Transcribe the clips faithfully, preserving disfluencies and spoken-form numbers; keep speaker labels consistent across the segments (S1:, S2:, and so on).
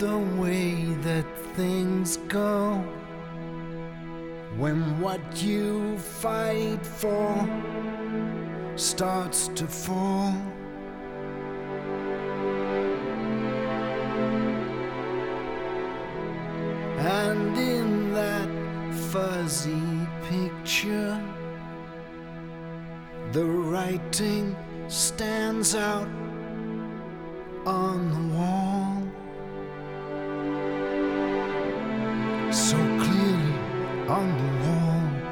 S1: the way that things go when what you fight for starts to fall. And in that fuzzy picture, the writing stands out on the wall so clearly on the wall.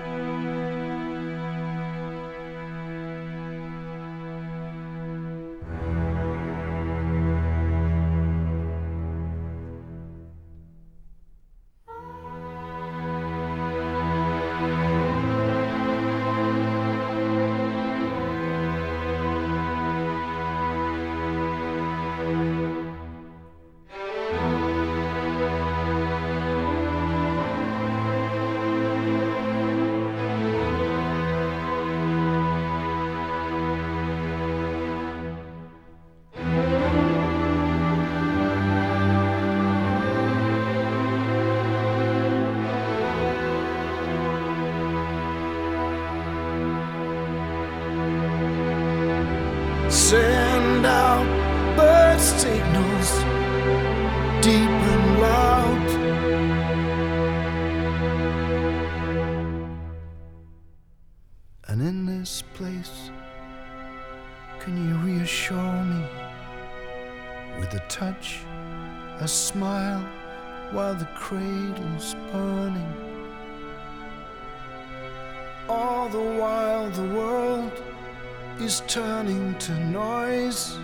S1: Send out bird signals deep and loud. And in this place, can you reassure me with a touch, a smile, while the cradle's burning? All the while the world is turning to noise.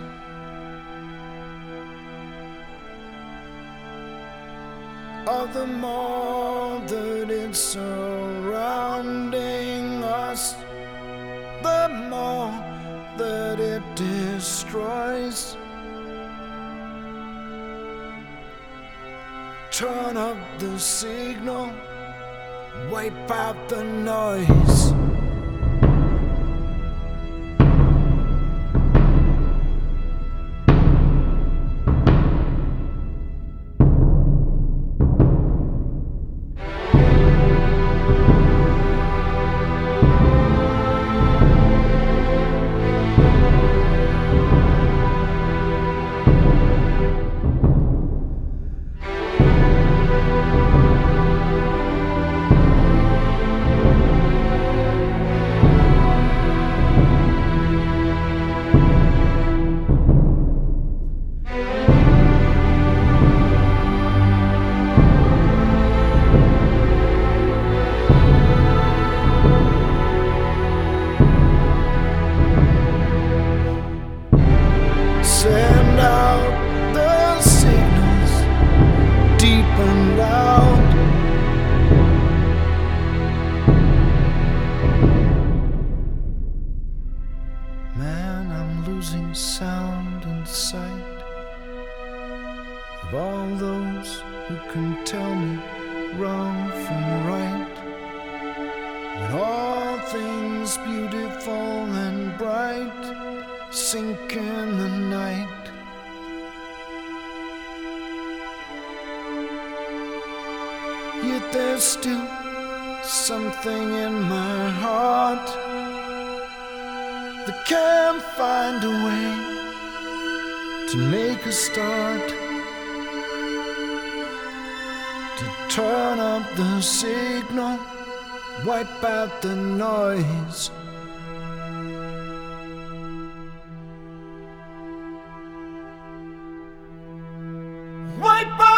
S1: All the more that it's surrounding us, the more that it destroys. Turn up the signal, wipe out the noise. Send out the signals deep and loud. Man, I'm losing sound and sight of all those who can tell me wrong from right, when all things beautiful and bright sink in the night. Yet there's still something in my heart that can't find a way to make a start, to turn up the signal, wipe out the noise. Wipe out